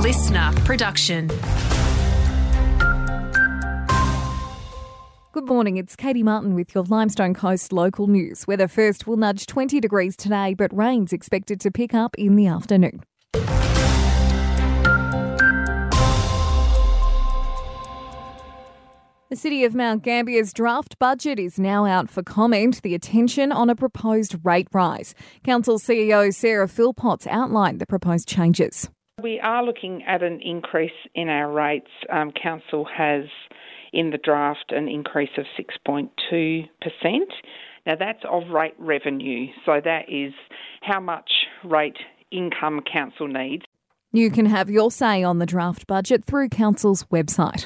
listener production. Good morning, it's Katie Martin with your Limestone Coast local news. Weather first will nudge 20 degrees today, but rain's expected to pick up in the afternoon. The City of Mount Gambier's draft budget is now out for comment, the attention on a proposed rate rise. Council CEO Sarah Philpotts outlined the proposed changes. We are looking at an increase in our rates. Council has in the draft an increase of 6.2%. Now that's of rate revenue, so that is how much rate income council needs. You can have your say on the draft budget through Council's website.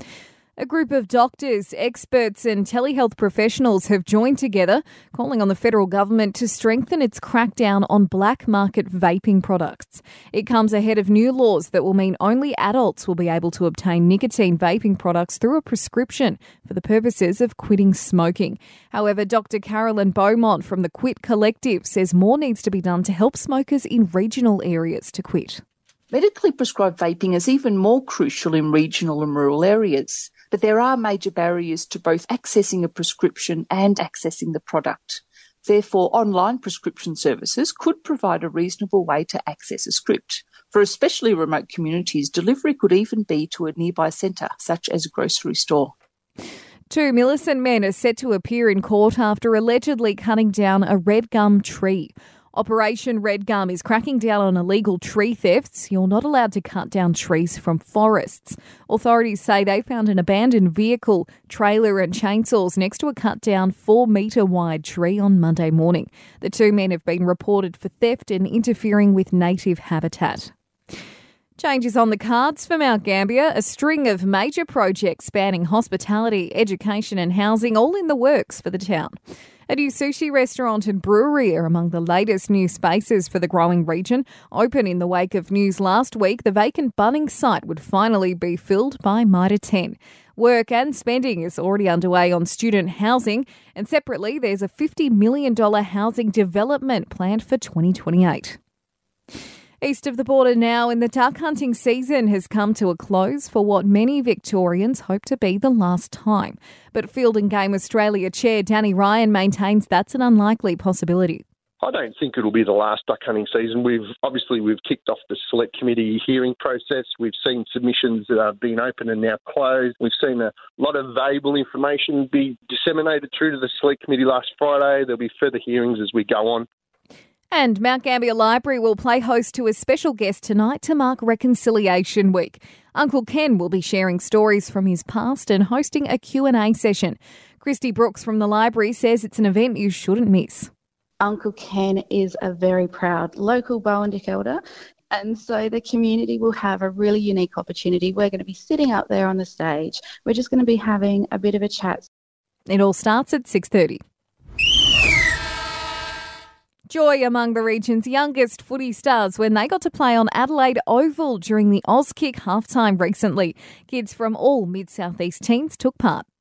A group of doctors, experts and telehealth professionals have joined together, calling on the federal government to strengthen its crackdown on black market vaping products. It comes ahead of new laws that will mean only adults will be able to obtain nicotine vaping products through a prescription for the purposes of quitting smoking. However, Dr. Carolyn Beaumont from the Quit Collective says more needs to be done to help smokers in regional areas to quit. Medically prescribed vaping is even more crucial in regional and rural areas, but there are major barriers to both accessing a prescription and accessing the product. Therefore, online prescription services could provide a reasonable way to access a script. For especially remote communities, delivery could even be to a nearby centre, such as a grocery store. 2 Millicent men are set to appear in court after allegedly cutting down a red gum tree. Operation Red Gum is cracking down on illegal tree thefts. You're not allowed to cut down trees from forests. Authorities say they found an abandoned vehicle, trailer and chainsaws next to a cut-down 4-metre wide tree on Monday morning. The 2 men have been reported for theft and interfering with native habitat. Changes on the cards for Mount Gambier, a string of major projects spanning hospitality, education and housing, all in the works for the town. A new sushi restaurant and brewery are among the latest new spaces for the growing region. Open in the wake of news last week, the vacant Bunnings site would finally be filled by Mitre 10. Work and spending is already underway on student housing, and separately there's a $50 million housing development planned for 2028. East of the border now, and the duck hunting season has come to a close for what many Victorians hope to be the last time. But Field and Game Australia Chair Danny Ryan maintains that's an unlikely possibility. I don't think it'll be the last duck hunting season. We've kicked off the select committee hearing process. We've seen submissions that have been open and now closed. We've seen a lot of valuable information be disseminated through to the select committee last Friday. There'll be further hearings as we go on. And Mount Gambier Library will play host to a special guest tonight to mark Reconciliation Week. Uncle Ken will be sharing stories from his past and hosting a Q&A session. Christy Brooks from the library says it's an event you shouldn't miss. Uncle Ken is a very proud local Bowendick elder, and so the community will have a really unique opportunity. We're going to be sitting up there on the stage. We're just going to be having a bit of a chat. It all starts at 6:30. Joy among the region's youngest footy stars when they got to play on Adelaide Oval during the Auskick halftime recently. Kids from all Mid-South East teams took part.